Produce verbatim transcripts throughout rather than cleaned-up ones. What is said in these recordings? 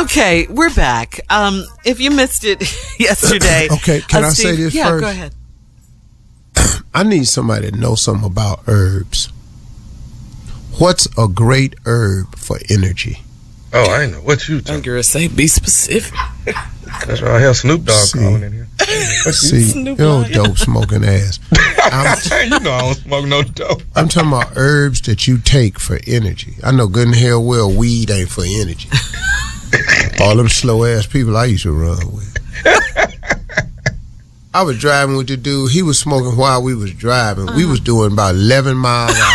Okay, we're back. Um, if you missed it yesterday. Okay, can uh, I Steve, say this yeah, first? go ahead. I need somebody to know something about herbs. What's a great herb for energy? Oh, I know what you I'm talking. gonna say be specific. That's why I have Snoop Dogg See. calling in here. See, Snoop you know, Dogg. dope smoking ass. I'm, You know I don't smoke no dope. I'm talking about herbs that you take for energy. I know good and hell well weed ain't for energy. All them slow ass people I used to run with. I was driving with the dude. He was smoking while we was driving. Uh-huh. We was doing about eleven miles an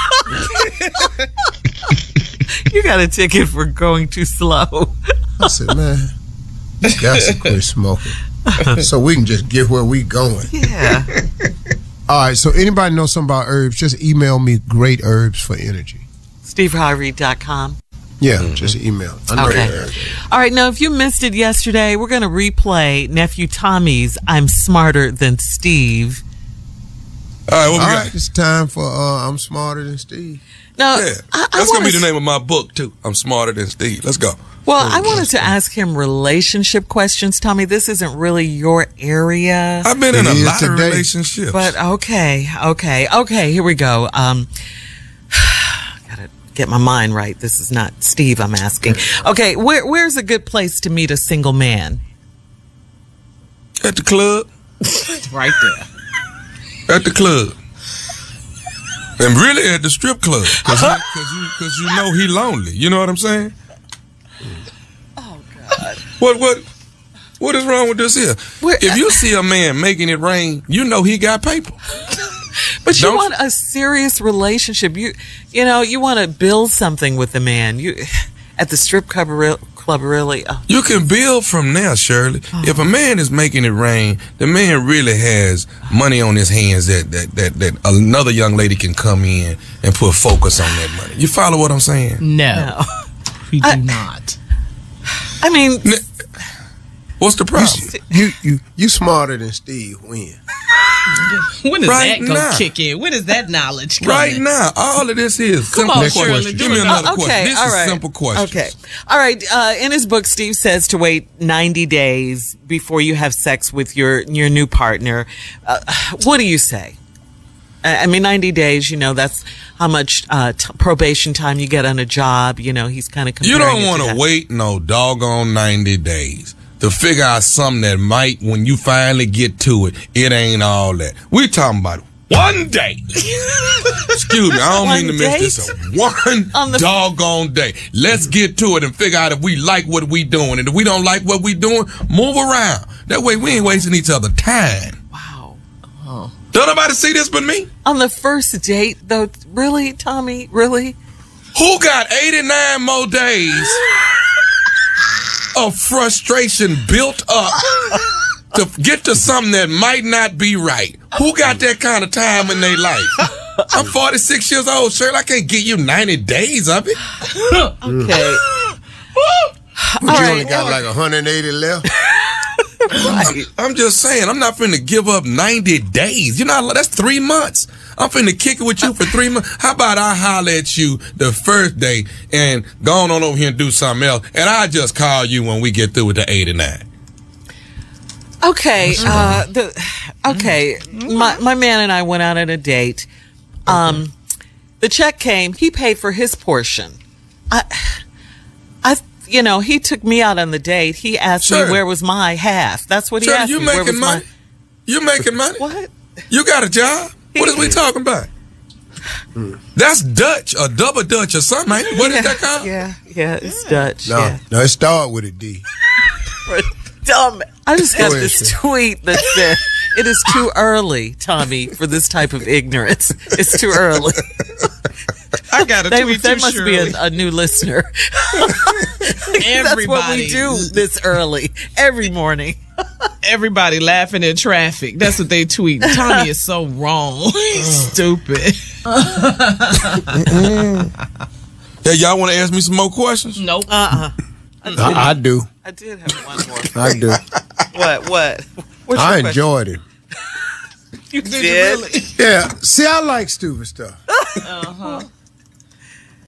hour. You got a ticket for going too slow. I said, man, you got to quit smoking so we can just get where we going. Yeah. All right, so anybody know something about herbs, just email me great herbs for energy. Steve Harvey dot com. Yeah, mm-hmm. just email. I know okay. that. All right, now if you missed it yesterday, we're going to replay Nephew Tommy's I'm Smarter Than Steve. All right, what we All got? right, it's time for uh, I'm Smarter Than Steve. Now, Yeah, I, I that's gonna be wanna- the name of my book too. I'm Smarter Than Steve. Let's go. Well, I wanted to ask him relationship questions, Tommy. This isn't really your area. I've been It in a is lot of today. relationships. But okay, okay, okay, here we go. Um, gotta get my mind right. This is not Steve I'm asking. Okay, where, where's a good place to meet a single man? At the club. Right there. At the club. And really at the strip club. Because you, cause you know he lonely. You know what I'm saying? Oh, God. What, what, what is wrong with this here? Where- If you see a man making it rain, you know he got paper. But you Don't- want a serious relationship. You, you know, you want to build something with the man. You, at the strip club, re- club really. Oh. You can build from there, Shirley. If a man is making it rain, the man really has money on his hands that, that, that, that another young lady can come in and put focus on that money. You follow what I'm saying? No, No. we do I- not. I mean, N- What's the problem? You you you smarter than Steve when? When does Right that go now. kick in? When does that knowledge come Right in? now, all of this is Come simple on, questions. Shirley, Give do me it. another Oh, okay, question. This all is right. simple questions. Okay. All right. Uh, in his book, Steve says to wait ninety days before you have sex with your, your new partner. Uh, what do you say? I I mean, ninety days, you know, that's how much uh, t- probation time you get on a job. You know, he's kind of You comparing don't it want to to that. wait no doggone ninety days to figure out something that might, when you finally get to it, it ain't all that. We talking about one day. Excuse me, I don't One mean to miss this up. One On the- doggone day. Let's get to it and figure out if we like what we doing. And if we don't like what we doing, move around. That way we ain't wasting each other time. Wow. Don't nobody see this but me? On the first date, though, really, Tommy? Really? Who got eighty-nine more days of frustration built up to get to something that might not be right? Who got that kind of time in their life? I'm forty-six years old, Shirley. I can't give you ninety days of it. Okay. But you All only right. got like one hundred eighty left. Right. I'm just saying, I'm not finna give up ninety days. You know, that's three months. I'm finna kick it with you for three months. How about I holler at you the first day and go on over here and do something else, and I just call you when we get through with the eighty-nine. Okay, uh, the okay. My my man and I went out on a date. Um, the check came. He paid for his portion. I, I, you know, he took me out on the date. He asked Sure. me where was my half. That's what he Shirley, asked you me. Where making was money? my You making money? what? You got a job? What is we talking about? That's Dutch, or double Dutch, or something. Ain't it? What is that called? Yeah, yeah, it's Dutch. No, Yeah. no, it start with a D. Dumb. I just got Go ahead, this Shay. tweet that said, "It is too early, Tommy, for this type of ignorance. It's too early." I got a They, tweet they too, must Shirley. be a, a new listener. That's what we Everybody. do this early, every morning. Everybody laughing in traffic. That's what they tweet. Tommy is so wrong. He's stupid. Yeah, y'all want to ask me some more questions? Nope. Uh-uh. I, I do. I did have one more. I do. What? What? What's I your enjoyed it. question? You Did you did? really? Yeah. See, I like stupid stuff. Uh-huh.